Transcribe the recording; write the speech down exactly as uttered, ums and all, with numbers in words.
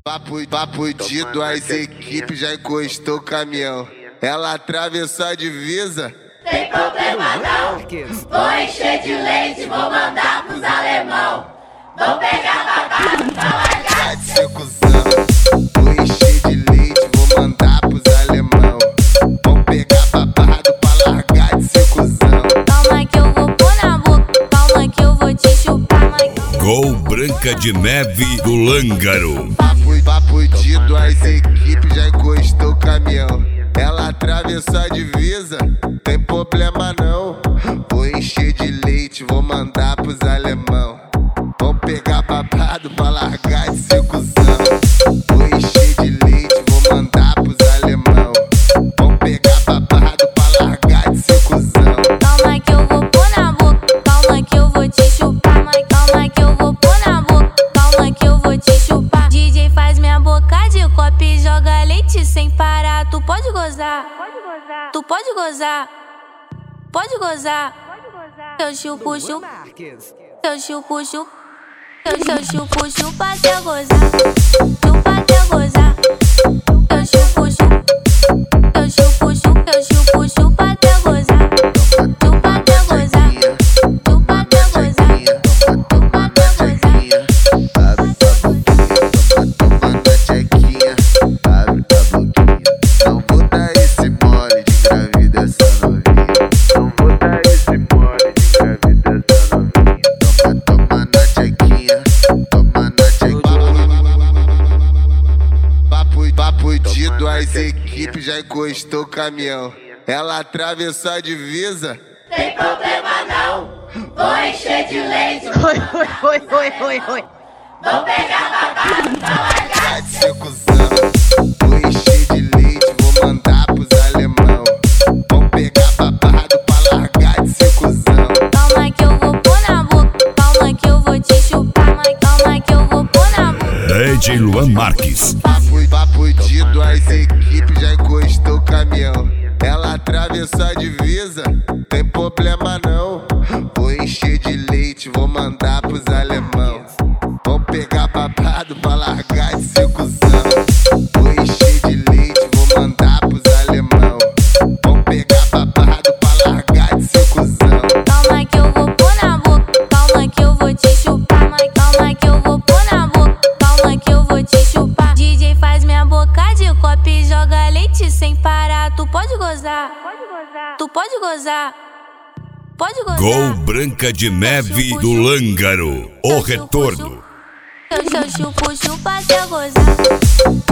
Papo, papo de duas equipes já encostou o caminhão. Ela atravessou a divisa. Tem problema não, vou encher de leite, vou mandar pros alemão. Vou pegar babado pra largar de ser cuzão. Vou encher de leite, vou mandar pros alemão. Vou pegar babado pra largar de ser cuzão. Calma que eu vou pôr na boca, calma que eu vou te chupar. Gol Branca de Neve do Lângaro. Papo, papo de duas equipes já encostou o caminhão. Ela atravessou a divisa, tem problema não. Vou encher de leite, vou mandar pros alemão. Vão pegar babado pra largar de ser cuzão. Vou encher de leite, vou mandar pros alemão. Vão pegar babado pra largar de ser cuzão. Calma que eu vou pôr na boca, calma que eu vou te chupar. Mas calma que eu vou pôr na boca, calma que eu vou te chupar. D J faz minha boca de copo e joga leite sem parar. Tu pode gozar, tu pode gozar, pode gozar. Eu chupo, chupo, eu chupo, chupo, eu chupo, chupa até gozar, chupa até gozar. Eu chupo, chupo, eu chupo, chupo, eu chupo, chupa até gozar, chupa até gozar, chupa até gozar, chupa até gozar. Abre tua boquinha, toma na tchequinha. Abre tua boquinha, não vou dar esse mole de engravida essa novinha. Não vou dar esse mole de engravida essa novinha. Toma, toma na tchequinha, toma na tchequinha. Papo, papo de duas equipes já encostou o caminhão. Ela atravessou a divisa. Tem problema não, vou encher de leite. Oi, oi, oi, oi, oi, oi. Vou pegar babado pra largar de ser cuzão. Vou encher de leite, vou mandar pros alemão. Vão pegar babado pra largar de ser cuzão. Calma que eu vou pôr na boca, calma que eu vou te chupar. Mas calma que eu vou pôr na boca. D J Luan Marques. Papo, papo de duas equipes já encostou o caminhão. Ela atravessou a divisa, tem problema não. Vou encher de leite, vou mandar pros alemão. Vão pegar babado pra largar de ser cuzão. Vou encher de leite, vou mandar pros alemão. Vão pegar babado pra largar de ser cuzão. Calma que eu vou pôr na boca, calma que eu vou te chupar. Mas calma que eu vou pôr na boca, calma que eu vou te chupar. D J faz minha boca de copo e joga leite sem parar. Tu pode gozar, tu pode gozar, pode gozar. Gol Branca de Neve do Lângaro. O retorno. Eu chupo, chupa até gozar.